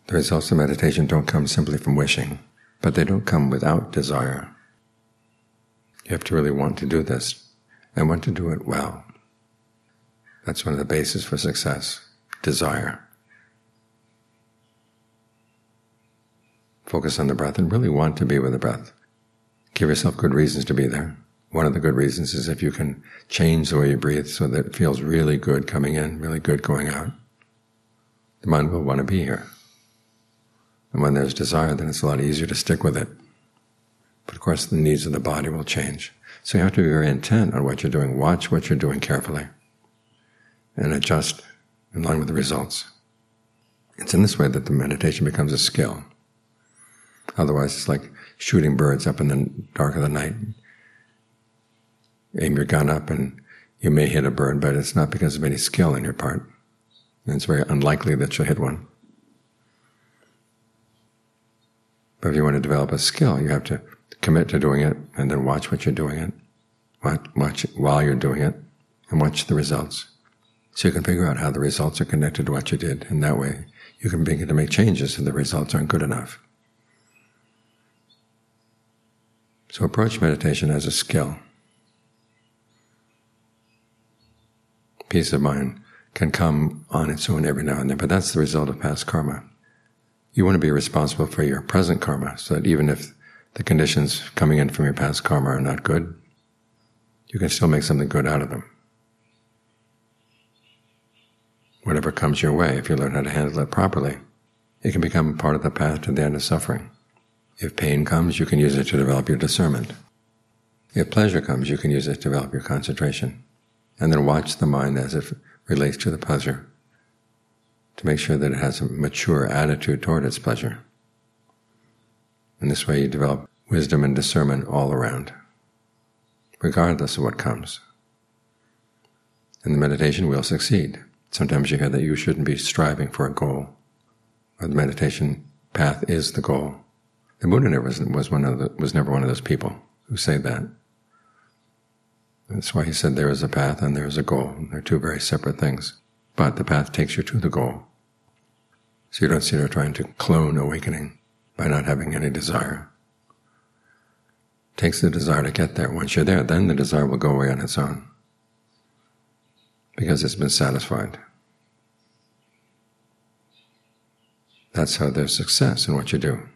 The results of meditation don't come simply from wishing, but they don't come without desire. You have to really want to do this, and want to do it well. That's one of the bases for success, desire. Focus on the breath and really want to be with the breath. Give yourself good reasons to be there. One of the good reasons is if you can change the way you breathe so that it feels really good coming in, really good going out, the mind will want to be here. And when there's desire, then it's a lot easier to stick with it. But of course, the needs of the body will change. So you have to be very intent on what you're doing. Watch what you're doing carefully and adjust in line with the results. It's in this way that the meditation becomes a skill. Otherwise, it's like shooting birds up in the dark of the night. Aim your gun up and you may hit a bird, but it's not because of any skill on your part. And it's very unlikely that you'll hit one. But if you want to develop a skill, you have to commit to doing it and then watch what you're doing it. Watch it while you're doing it and watch the results. So you can figure out how the results are connected to what you did, and that way you can begin to make changes if the results aren't good enough. So approach meditation as a skill. Peace of mind can come on its own every now and then, but that's the result of past karma. You want to be responsible for your present karma, so that even if the conditions coming in from your past karma are not good, you can still make something good out of them. Whatever comes your way, if you learn how to handle it properly, it can become part of the path to the end of suffering. If pain comes, you can use it to develop your discernment. If pleasure comes, you can use it to develop your concentration. And then watch the mind as it relates to the pleasure, to make sure that it has a mature attitude toward its pleasure. In this way you develop wisdom and discernment all around, regardless of what comes. And the meditation will succeed. Sometimes you hear that you shouldn't be striving for a goal, or the meditation path is the goal. The Buddha was never one of those people who say that. That's why he said there is a path and there is a goal. They're two very separate things. But the path takes you to the goal. So you don't sit there trying to clone awakening by not having any desire. It takes the desire to get there. Once you're there, then the desire will go away on its own, because it's been satisfied. That's how there's success in what you do.